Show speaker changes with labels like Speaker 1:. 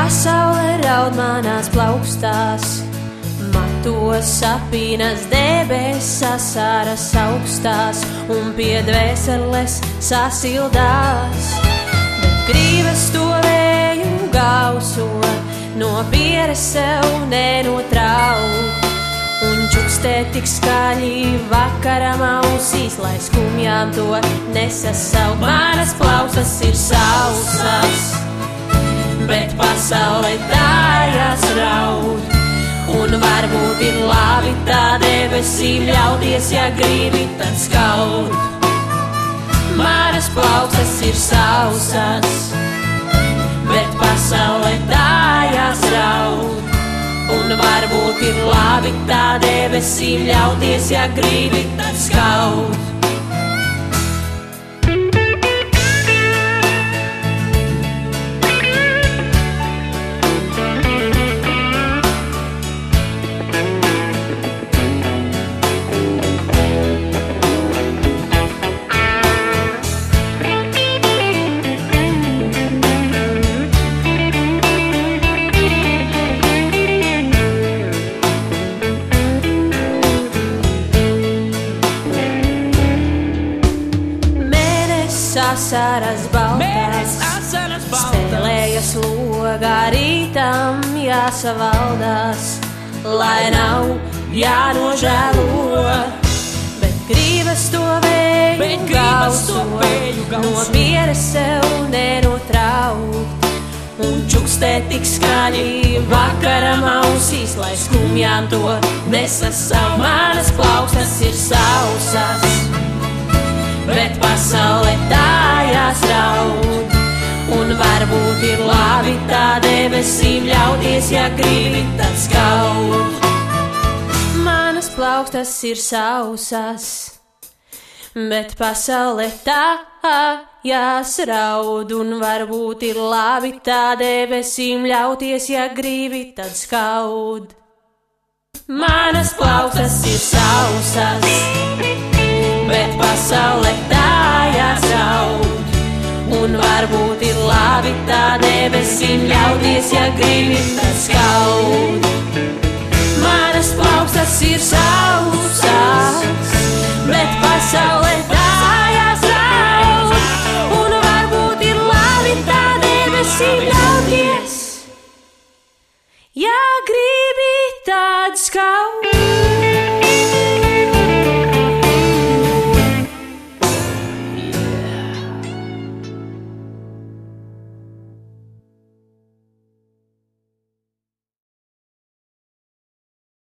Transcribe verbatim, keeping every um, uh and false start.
Speaker 1: pasaule raud manās plaukstās, matos sapīnas debesas aras augstās un pie dvēseles sasildās. Bet grības to vēju gauso, no pieres sev nenotraukt. Un čukstē tik skaļi vakaram ausīs, lai skumjām to nesasaukt. Manas plausas ir sausas, bet pasaulē tājās raud. Un varbūt ir labi tā debesīm ļauties, ja gribi tad skaut. Manas plausas ir sausas, bet pasaulē tājās raud. Un varbūt ir labi tā debesīm ļauties, ja gribi tad skaut. Asaras baltās, spēlējas logā, rītam jāsavaldās, lai nav jānožēlo. Bet gribas to vēju gauso, no pieres sev nenotraukt. Un čukstē tik skaļi vakaram ausīs, lai skumjām to nesasaukt. Manas plausas ir sausas, bet pasaulē tājās raud. Un varbūt ir labi tā debesīm ļauties, ja gribi tad skaut. Manas plausas ir sausas, bet pasaulē tājās raud. Un varbūt ir labi tā debesīm ļauties, ja gribi tad skaut. Manas plausas ir sausas, bet pasaulē tājās raud. Un varbūt ir labi tā debesīm ļauties, ja gribi tad skaut. Manas plausas ir sausas, bet pasaulē tājās raud. Un varbūt ir labi tā debesīm ļauties, ja gribi tad skaut.